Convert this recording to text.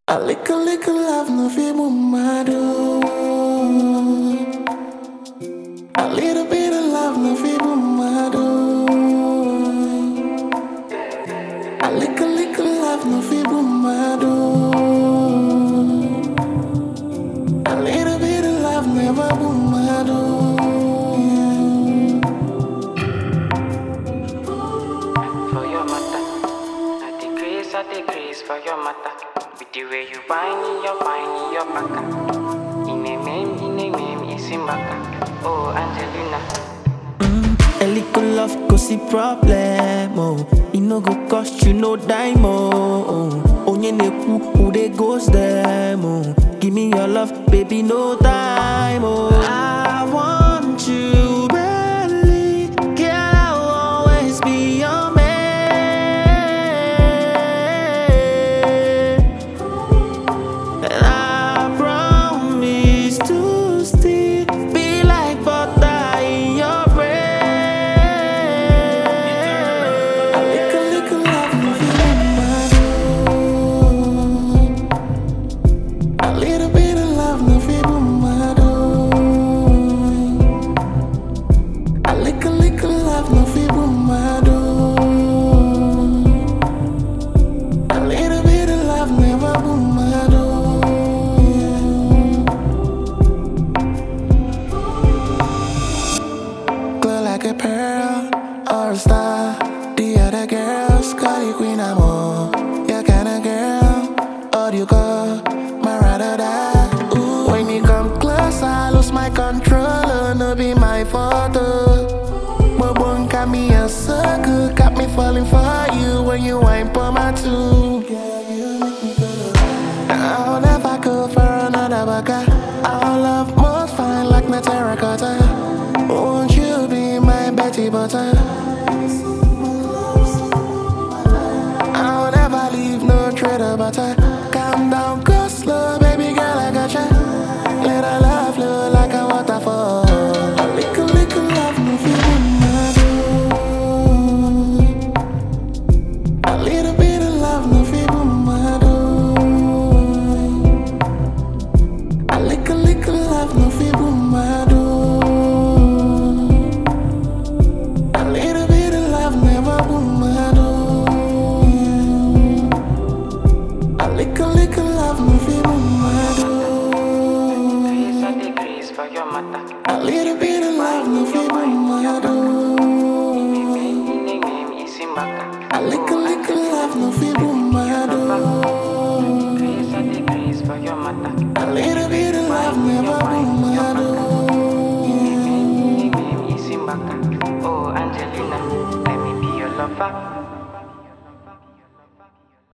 A little love no fi bumado. A little bit of love no fi bumado. A little love no fi bumado. A little bit of love never bumado. For your matter, I decrease for your matter. With the way you whine, your back. In a meme, it's in back. Oh, Angelina. A little love go see problem, oh. It no go cost you no dime, oh. Onye neku who they ghost them, oh. Give me your love, baby, no time, oh. I want you badly, girl, I'll always be your man. And I promise to still be like butter in your A little love no fi bumado. A little bit of love no fi bumado. A little love no fi bumado. A little bit of love never bumado. Glow like a pearl or a star. The other girls call you Queen Amor. Your kind of girl, or you call my ride or die. Ooh, when you come close, I lose my control. No be my fault. But won't got me a circle, got me falling for you when you ain't for my two. I'll never go for another baka. Our love most fine like my terracotta. Won't you be my Betty Butter? I'll never leave no trader butter. Calm down, go slow, baby girl, I gotcha. Let our love flow like a waterfall. A little love no fi bumado. A little bit of love no fi bumado. A little love no fi bumado. A little bit of love never bumado. A little love no fi bumado. I decrease for your matter. A little bit of love no fi bumado. In a meme, it's in back. A little love no fi bumado. I decrease for your matter. A little bit of love never bumado. In a meme, it's in back. Oh, Angelina, let me be your lover.